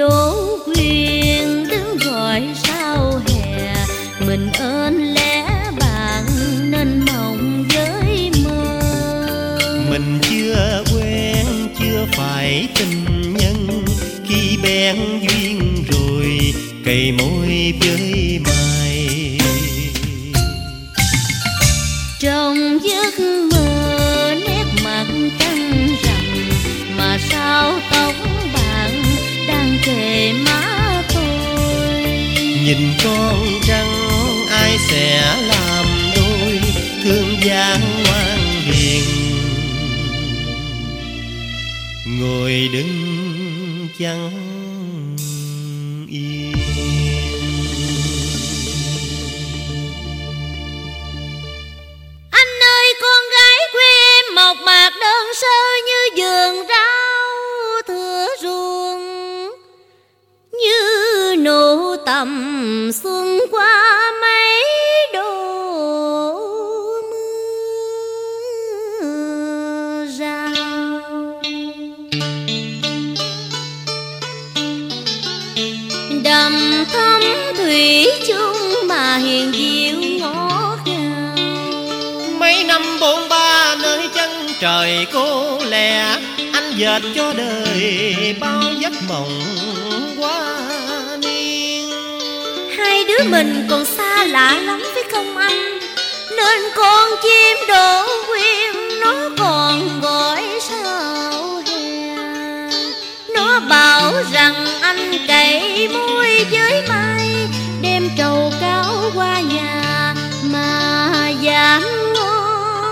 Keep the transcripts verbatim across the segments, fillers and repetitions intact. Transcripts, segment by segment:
Đỗ Quyên đứng gọi sao hè, mình ơn lẽ bạn nên mộng với mơ. Mình chưa quen chưa phải tình nhân, khi bén duyên rồi cây môi với mai. Trong giấc mơ nét mặt căng rằng, mà sao tóc bạn đang kề má tôi. Nhìn con trăng ai sẽ làm đôi, thương gian ngoan hiền ngồi đứng chẳng yên. Anh ơi con gái quê em mộc mạc đơn sơ như vườn rau thửa ruộng, như nụ tầm xuân qua mấy độ mưa rào. Đầm thắm thủy chung mà hiền diệu ngọt ngào. Mấy năm bốn ba nơi chân trời cô lẻ, anh dệt cho đời bao giấc mộng qua niên. Hai đứa mình còn xa lạ lắm phải không anh? Nên con chim Đỗ Quyên nó còn gọi sao hè. Nó bảo rằng anh cậy môi với mai, đem trầu cáo qua nhà mà dám ngon.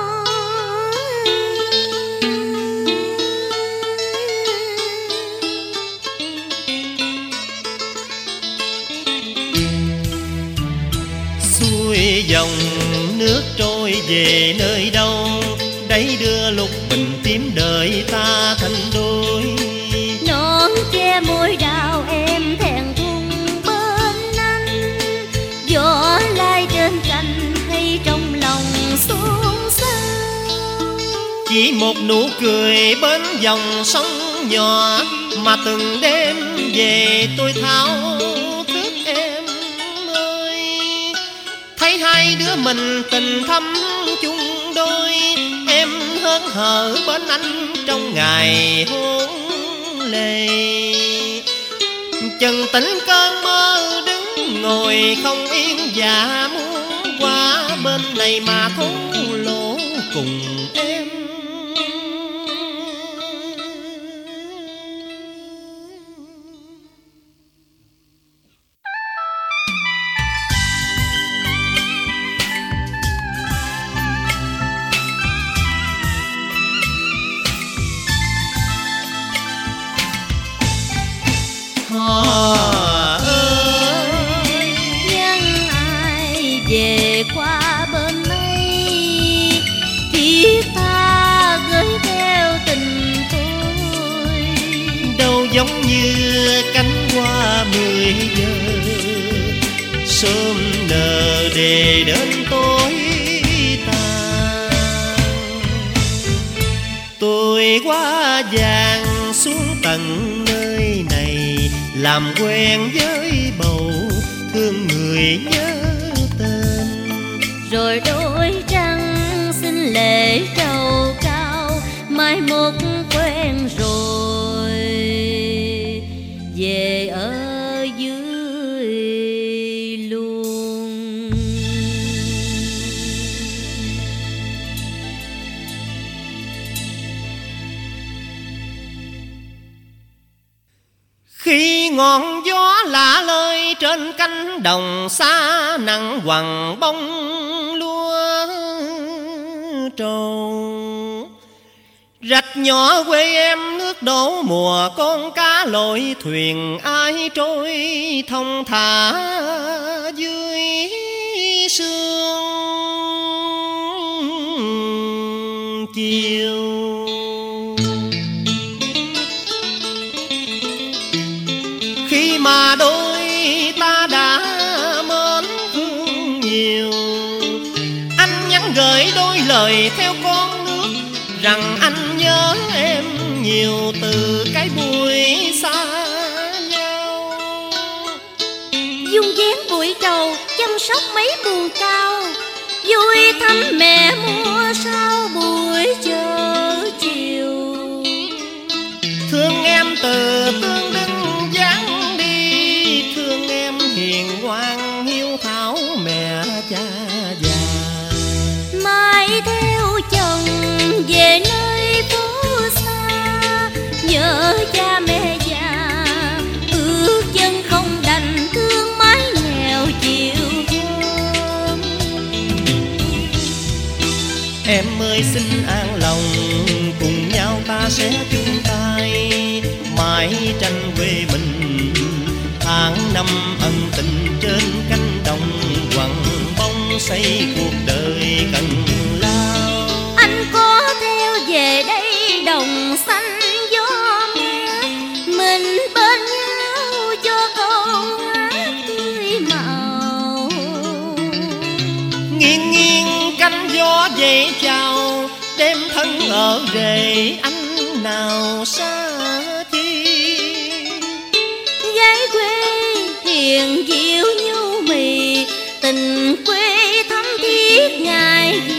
Xuôi dòng nước trôi về nơi đâu, đấy đưa lục bình tím đợi ta thành đôi. Nón che môi đào em thẹn thùng bên anh, gió lai trên cành hay trong lòng xôn xao. Chỉ một nụ cười bên dòng sông nhỏ, mà từng đêm về tôi thao thức em ơi. Thấy hai đứa mình tình thắm chung đôi, em hớn hở bên anh trong ngày hôn lệ. Chừng tỉnh cơn mơ đứng ngồi không yên, dạ muốn qua bên này mà thổ lộ cùng em. Hò ơi nhân ai về qua bên mây, biết ta gửi theo tình tôi. Đâu giống như cánh hoa mười giờ, sớm nở để đến tối tàn. Tôi quá vàng xuống tận nơi này, làm quen với bầu thương người nhớ tên. Rồi đôi trăng xinh lệ trầu cao, mai một quen rồi về ở dưới luôn. Khi ngọn gió lạ lơi trên cánh đồng xa, nắng quằn bông lúa trầu. Rạch nhỏ quê em nước đổ mùa, con cá lội thuyền ai trôi thông thả dưới sương chiều. Khi mà đôi ta đã mến thương nhiều, anh nhắn gửi đôi lời theo con nước, rằng anh nhớ em nhiều từ cái buổi xa nhau. tuổi trầu chăm sóc mấy buồn cao, vui thăm mẹ mua sau buổi chợ chiều. Thương em từ tương đứng dáng đi, thương em hiền ngoan hiếu thảo mẹ cha già. Mai theo chồng về nơi phố xa, nhớ cha mẹ già ước chân không đành, thương mái nghèo chiều hôm. Em ơi xin an lòng, cùng nhau ta sẽ chung tay, mãi tranh quê mình tháng năm ân tình trên cánh đồng quặng bóng xây cuộc đời cần lao. Anh có theo về đây đồng xanh gió mát, mình bên nhau cho câu hát tươi màu. Nghiêng nghiêng cánh gió dậy chào, đêm thân ở rể anh nào xa chi. Gái quê hiền diệu nhu mì, tình quê thắm thiết ngày